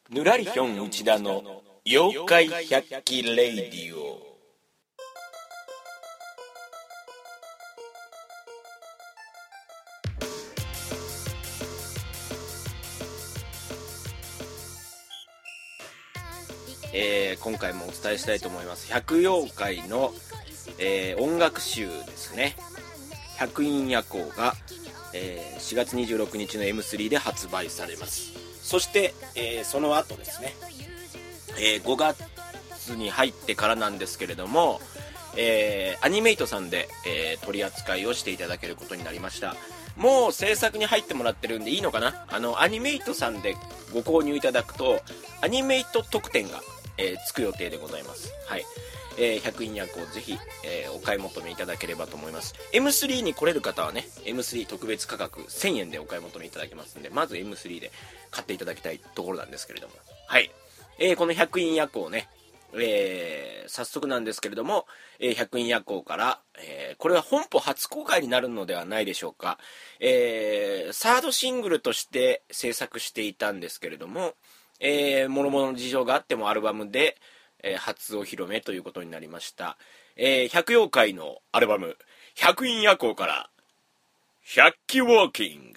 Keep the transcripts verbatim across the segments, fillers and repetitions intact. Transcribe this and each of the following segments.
ぬらりひょん内田の妖怪百鬼レイディオ。えー、今回もお伝えしたいと思います。百妖怪の、えー、音楽集ですね。百陰夜行が、えー、しがつにじゅうろくにちの エムスリー で発売されます。そして、えー、その後ですね、えー、ごがつに入ってからなんですけれども、えー、アニメイトさんで、えー、取り扱いをしていただけることになりました。もう制作に入ってもらってるんでいいのかな。あのアニメイトさんでご購入いただくとアニメイト特典が、えー、つく予定でございます。はい、えー、百陰夜行ぜひ、えー、お買い求めいただければと思います。 エムスリー に来れる方はね エムスリー 特別価格せんえんでお買い求めいただけますので、まず エムスリー で買っていただきたいところなんですけれども、はい、えー、この百陰夜行ね、えー、早速なんですけれども、えー、百陰夜行から、えー、これは本邦初公開になるのではないでしょうか。えー、サードシングルとして制作していたんですけれども、えー、諸々の事情があってもアルバムで、えー、初お披露目ということになりました。えー、百妖怪のアルバム百陰夜行から百鬼ウォーキング。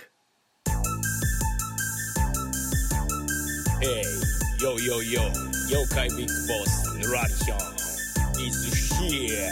Hey, yo yo yo, 妖怪ビッグボスヌラリヒョン is here.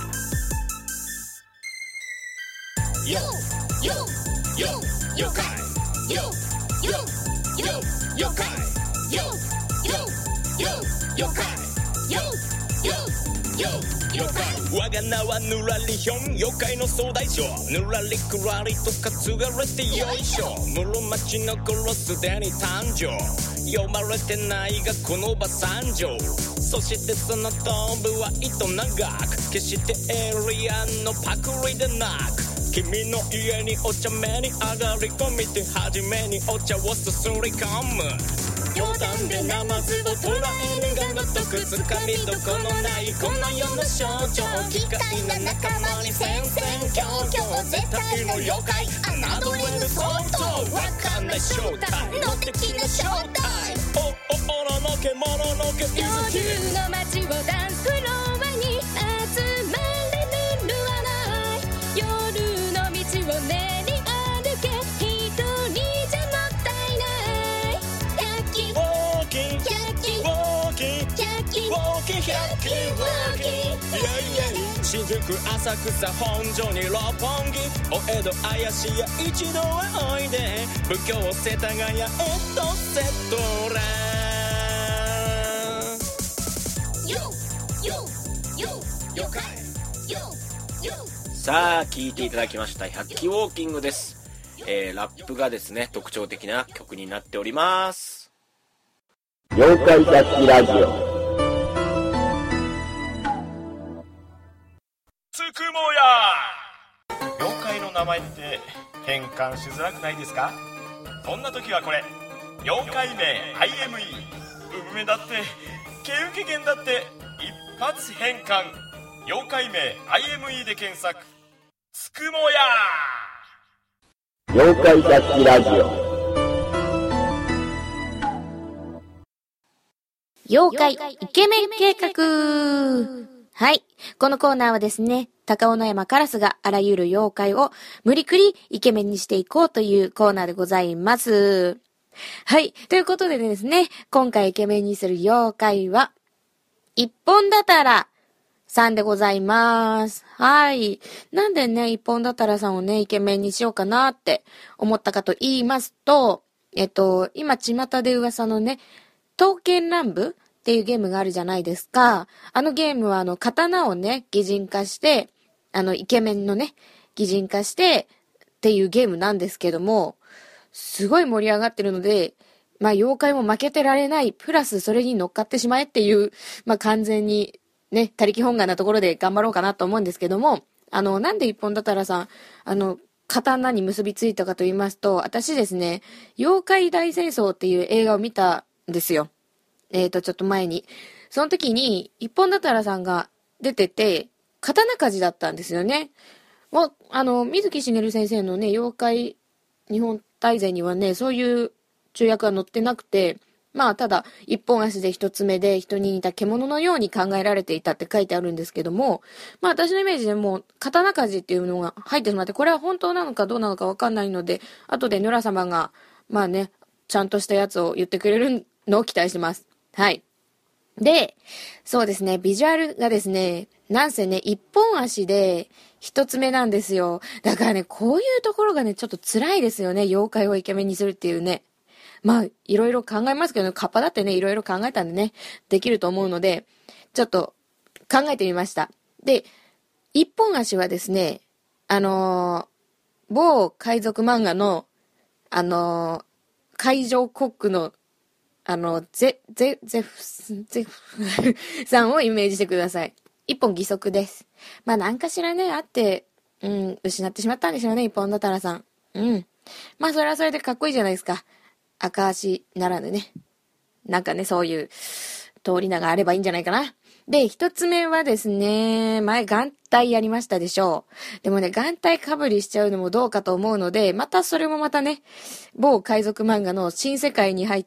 Yo yo yo 妖怪 yo yo yo 妖怪 yo yo yo 妖怪 yo yo yo 妖怪。我が名はヌラリヒョン、妖怪の総大将。ヌラリクラリと担がれてよいしょ。室町の頃すでに誕生。読まれてないがこの場参上。そしてその頭部は糸長く、決してエイリアンのパクリでなく、君の家にお茶目に上がり込みて初めにお茶をすすり込む。冗談でナマズを捉えるがごとく、つかみどころないこの世の象徴。奇怪な仲間に戦々恐々、絶対の妖怪侮れぬ相当。わかんない正体の敵の正体。おおおらのけもののけ。夜の街をダンスフロアに集まれぬるはない。夜の道を練り歩け、一人じゃもったいない。百鬼ウォーキング、百鬼ウォーキング、百鬼ウォーキング、百鬼ウォーキング。イエイイエイ。新宿浅草本所に六本木、お江戸怪しいや一度はおいで。仏教世田谷エトセトラ。 さあ聴いていただきました百鬼ウォーキングです。えー、ラップがですね特徴的な曲になっております。 妖怪百鬼ラジオ。 つくもや。妖怪の名前って変換しづらくないですか？そんな時はこれ、妖怪名 アイエムイー、 運命だって毛受け剣だって一発変換。妖怪名 アイエムイー で検索。つくもや。 妖怪百鬼ラジオ。 妖怪イケメン計画。はい。このコーナーはですね、高尾の山カラスがあらゆる妖怪を無理くりイケメンにしていこうというコーナーでございます。はい。ということでですね、今回イケメンにする妖怪は、一本だたらさんでございます。はい。なんでね、一本だたらさんをね、イケメンにしようかなって思ったかと言いますと、えっと、今巷で噂のね、刀剣乱舞っていうゲームがあるじゃないですか。あのゲームはあの刀をね、擬人化して、あのイケメンのね、擬人化してっていうゲームなんですけども、すごい盛り上がってるので、まあ妖怪も負けてられない、プラスそれに乗っかってしまえっていう、まあ完全にね、他力本願なところで頑張ろうかなと思うんですけども、あの、なんで一本だたらさん、あの、刀に結びついたかと言いますと、私ですね、妖怪大戦争っていう映画を見たんですよ。えーと、ちょっと前に。その時に、一本だたらさんが出てて、刀鍛冶だったんですよね。もう、あの、水木しげる先生のね、妖怪日本大全にはね、そういう注訳は載ってなくて、 まあただ一本足で一つ目で人に似た獣のように考えられていたって書いてあるんですけども、まあ私のイメージでもう刀鍛冶っていうのが入ってしまって、これは本当なのかどうなのかわかんないので、後でヌラ様がまあねちゃんとしたやつを言ってくれるのを期待してます。はい。で、そうですね、ビジュアルがですね、なんせね、一本足で一つ目なんですよ。だからね、こういうところがね、ちょっと辛いですよね。妖怪をイケメンにするっていうね。まあ、いろいろ考えますけど、カッパだってね、いろいろ考えたんでね、できると思うので、ちょっと考えてみました。で、一本足はですね、あのー、某海賊漫画の、あのー、海上コックのあの、ゼ、ゼ、ゼフ、ゼフさんをイメージしてください。一本義足です。まあ、なんかしらね、あって、うん、失ってしまったんでしょうね、一本だったらさん。うん。まあ、それはそれでかっこいいじゃないですか。赤足ならぬね。なんかね、そういう通り名があればいいんじゃないかな。で、一つ目はですね、前眼帯やりましたでしょう。でもね、眼帯かぶりしちゃうのもどうかと思うので、またそれもまたね、某海賊漫画の新世界に入った、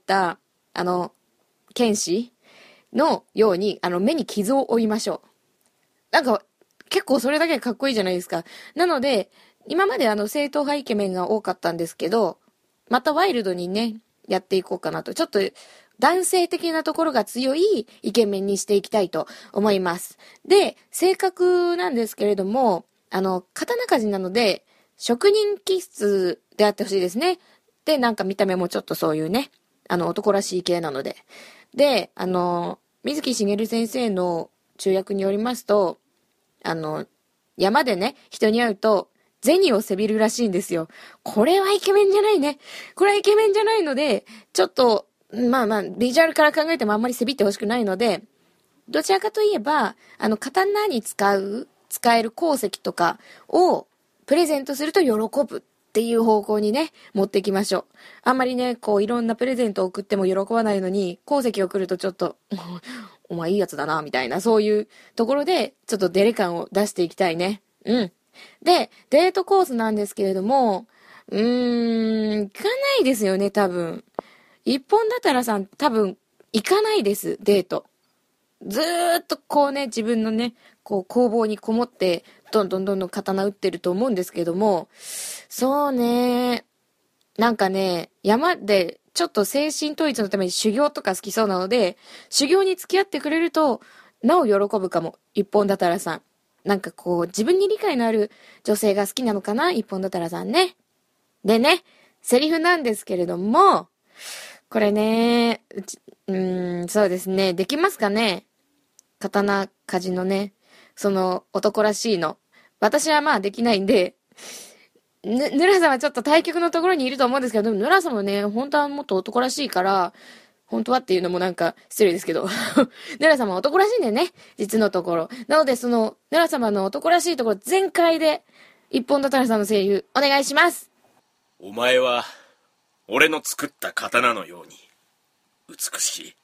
あの、剣士のように、あの、目に傷を負いましょう。なんか、結構それだけかっこいいじゃないですか。なので、今まであの、正統派イケメンが多かったんですけど、またワイルドにね、やっていこうかなと。ちょっと、男性的なところが強いイケメンにしていきたいと思います。で、性格なんですけれども、あの、刀鍛冶なので、職人気質であってほしいですね。で、なんか見た目もちょっとそういうね、あの、男らしい系なので。で、あの、水木しげる先生の注訳によりますと、あの、山でね、人に会うと、銭をせびるらしいんですよ。これはイケメンじゃないね。これはイケメンじゃないので、ちょっと、まあまあ、ビジュアルから考えてもあんまりせびってほしくないので、どちらかといえば、あの、刀に使う、使える鉱石とかをプレゼントすると喜ぶ。っていう方向にね、持っていきましょう。あんまりね、こういろんなプレゼントを送っても喜ばないのに、鉱石を送るとちょっと、お前いいやつだな、みたいな、そういうところで、ちょっとデレ感を出していきたいね。うん。で、デートコースなんですけれども、うーん、行かないですよね、多分。一本だったらさん、多分、行かないです、デート。ずーっとこうね、自分のね、こう工房にこもって、どんどんどんどん刀打ってると思うんですけども、そうね、なんかね、山でちょっと精神統一のために修行とか好きそうなので、修行に付き合ってくれると、なお喜ぶかも、一本だたらさん。なんかこう、自分に理解のある女性が好きなのかな、一本だたらさんね。でね、セリフなんですけれども、これね、うち、うーん、そうですね、できますかね、刀鍛冶のね、その男らしいの。私はまあできないんで、ぬ、ぬらさんはちょっと対局のところにいると思うんですけど、でもぬらさんもね、本当はもっと男らしいから、本当はっていうのもなんか失礼ですけど、ぬら様は男らしいんだよね、実のところ。なのでその、ぬら様の男らしいところ全開で、一本だたらさんの声優、お願いします。 お前は、俺の作った刀のように、美しい。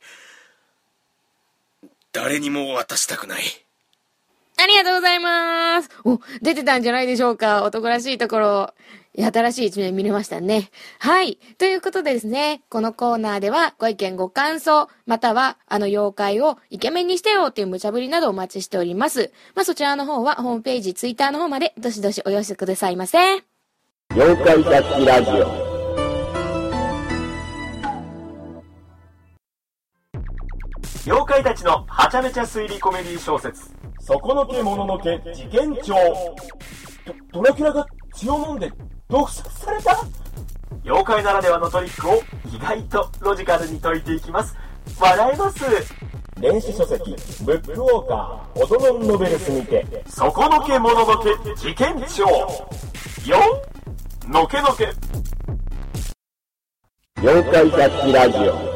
誰にも渡したくない。 ありがとうございます。お、出てたんじゃないでしょうか。男らしいところ。新しい一面見れましたね。はい。ということでですね、このコーナーではご意見ご感想、またはあの妖怪をイケメンにしてよっていう無茶ぶりなどお待ちしております。まあ、そちらの方はホームページ、ツイッターの方までどしどしお寄せくださいませ。 妖怪雑記ラジオ。 妖怪たちのはちゃめちゃ推理コメディ小説、そこのけもののけ事件帳。ド, ドラキュラが血を飲んで毒殺された。妖怪ならではのトリックを意外とロジカルに解いていきます。笑えます。 電子書籍ブックウォーカーオトノンノベルスにて、 そこのけもののけ事件帳よんのけのけ。 妖怪雑記ラジオ。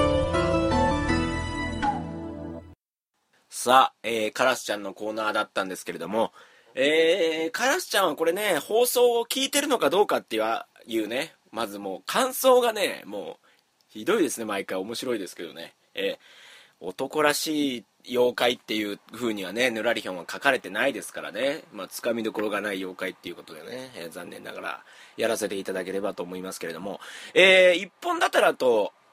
さあ、えー、カラスちゃんのコーナーだったんですけれども、えー、カラスちゃんはこれね、放送を聞いてるのかどうかっていうね、まずもう感想がね、もうひどいですね。毎回面白いですけどね、えー、男らしい妖怪っていう風にはね、ぬらりひょんは書かれてないですからね、まあ、つかみどころがない妖怪っていうことでね、えー、残念ながらやらせていただければと思いますけれども、えー、一本だたらと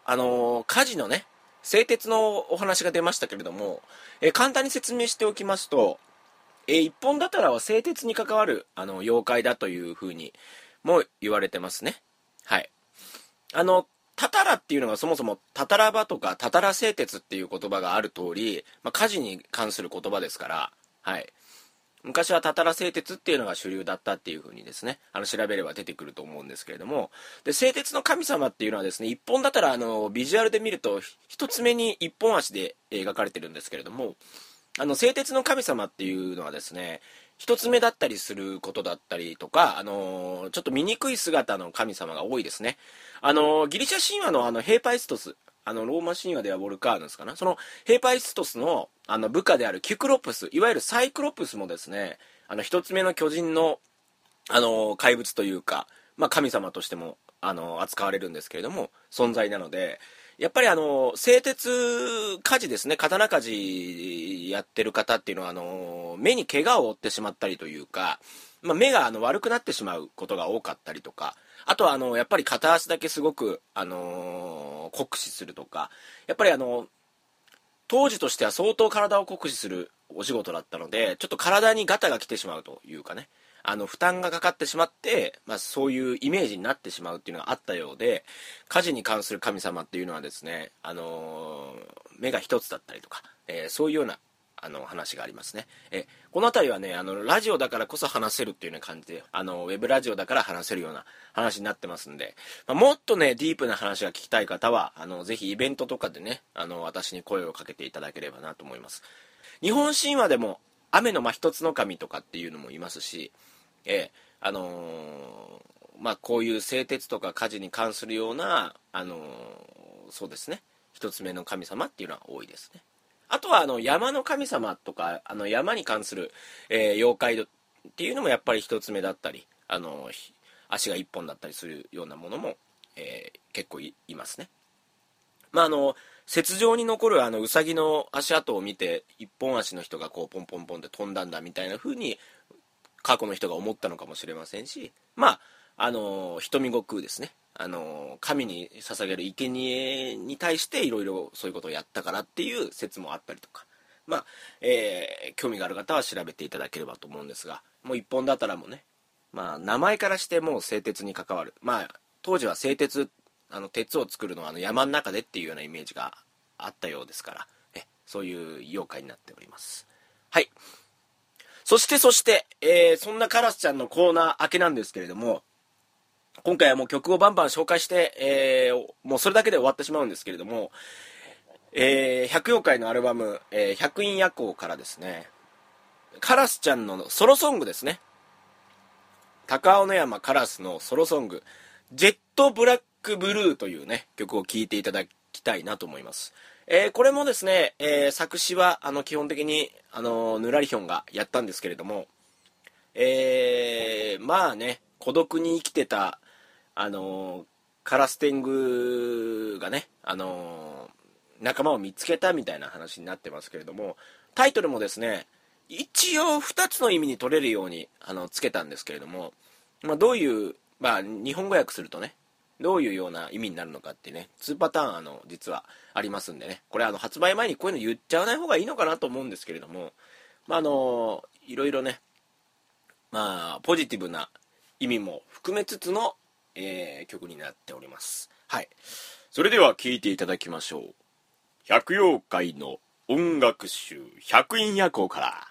あのー、火事のね、製鉄のお話が出ましたけれども、えー、簡単に説明しておきますと、えー、一本だたらは製鉄に関わるあの妖怪だというふうにも言われてますね。はい。あの、たたらっていうのがそもそもたたら場とかたたら製鉄っていう言葉がある通り、まあ、火事に関する言葉ですから、はい。昔はたたら製鉄っていうのが主流だったっていう風にですね、あの調べれば出てくると思うんですけれども、で製鉄の神様っていうのはですね、一本だったらあのビジュアルで見ると一つ目に一本足で描かれてるんですけれども、あの製鉄の神様っていうのはですね、一つ目だったりすることだったりとか、あのー、ちょっと醜い姿の神様が多いですね。あのー、ギリシャ神話のあのヘーパイストス、あのローマ神話ではボルカーヌスかな、そのヘーパイストスのあの部下であるキュクロプス、いわゆるサイクロプスもですね、あの一つ目の巨人のあの怪物というか、まあ、神様としてもあの扱われるんですけれども、存在なので、やっぱりあの製鉄鍛冶ですね、刀鍛冶やってる方っていうのはあの目に怪我を負ってしまったりというか、まあ、目があの悪くなってしまうことが多かったりとか、あとはあのやっぱり片足だけすごくあの酷使するとか、やっぱりあの当時としては相当体を酷使するお仕事だったので、ちょっと体にガタが来てしまうというかね、あの負担がかかってしまって、まあ、そういうイメージになってしまうっていうのがあったようで、火事に関する神様っていうのはですね、あのー、目が一つだったりとか、えー、そういうようなあの話がありますね。えこの辺りはね、あのラジオだからこそ話せるっていうような感じで、あのウェブラジオだから話せるような話になってますんで、まあ、もっとねディープな話が聞きたい方はあのぜひイベントとかでね、あの私に声をかけていただければなと思います。日本神話でも雨の真一つの神とかっていうのもいますし、えー、あのー、まあこういう製鉄とか火事に関するような、あのー、そうですね、一つ目の神様っていうのは多いですね。あとはあの山の神様とか、あの山に関する、えー、妖怪っていうのもやっぱり一つ目だったり、あの足が一本だったりするようなものも、えー、結構 い, いますね。まああの雪上に残るあのウサギの足跡を見て、一本足の人がこうポンポンポンって飛んだんだみたいな風に過去の人が思ったのかもしれませんし、まああの瞳悟空ですね、あの神に捧げる生贄に対していろいろそういうことをやったからっていう説もあったりとか、まあ、えー、興味がある方は調べていただければと思うんですが、もう一本だったらもね、まあ名前からしてもう製鉄に関わる、まあ当時は製鉄、あの鉄を作るのはあの山の中でっていうようなイメージがあったようですから、えそういう妖怪になっております。はい。そしてそして、えー、そんなカラスちゃんのコーナー明けなんですけれども、今回はもう曲をバンバン紹介して、えー、もうそれだけで終わってしまうんですけれども、えー、百妖怪のアルバム、えー、百陰夜行からですね、カラスちゃんのソロソングですね、高尾の山カラスのソロソング、ジェットブラックブルーというね曲を聴いていただきたいなと思います。えー、これもですね、えー、作詞はあの基本的にあのヌラリヒョンがやったんですけれども、えー、まあね、孤独に生きてたあのカラステングがね、あの仲間を見つけたみたいな話になってますけれども、タイトルもですね一応ふたつの意味に取れるようにあのつけたんですけれども、まあ、どういう、まあ、日本語訳するとねどういうような意味になるのかってねにパターンあの実はありますんでね、これあの発売前にこういうの言っちゃわない方がいいのかなと思うんですけれども、まああのいろいろね、まあポジティブな意味も含めつつの、えー、曲になっております。はい、それでは聴いていただきましょう。百妖怪の音楽集百陰夜行から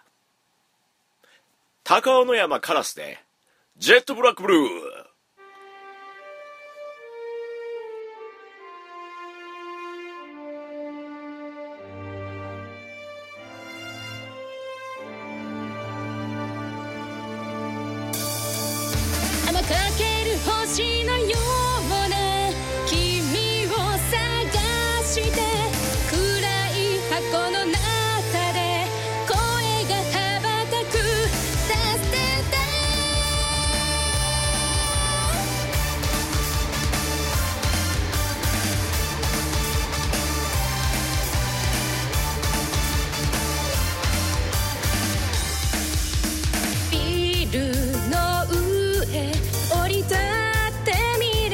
高尾の山カラスでジェットブラックブルー。 かける星のような君を探して暗い箱の中で声が羽ばたく That's the day。 ビルの上降り立ってみ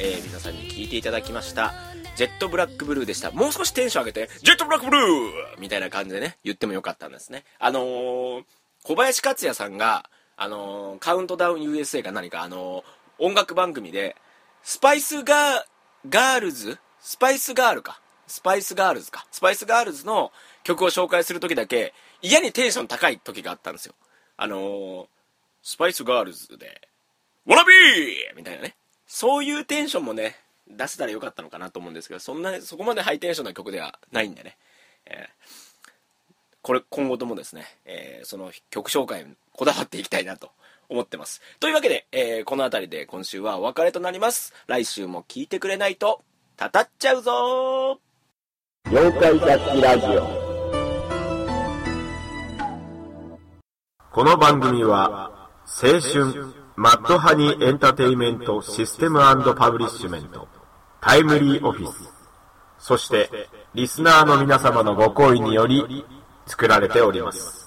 えー、皆さんに聴いていただきましたジェットブラックブルーでした。もう少しテンション上げてジェットブラックブルーみたいな感じでね言ってもよかったんですね。あのー、小林克也さんがあのー、カウントダウン ユーエスエー か何かあのー、音楽番組でスパイスガーガールズスパイスガールかスパイスガールズかスパイスガールズの曲を紹介する時だけ嫌にテンション高い時があったんですよ。あのー、スパイスガールズでワナビーみたいなね、そういうテンションもね出せたらよかったのかなと思うんですけど、そんなそこまでハイテンションな曲ではないんでね、えー、これ今後ともですね、えー、その曲紹介にこだわっていきたいなと思ってます。というわけで、えー、この辺りで今週はお別れとなります。来週も聞いてくれないとたたっちゃうぞー。 妖怪雑記ラジオ。この番組は青春マッドハニーエンターテイメントシステム&パブリッシュメントタイムリーオフィス、そしてリスナーの皆様のご厚意により作られております。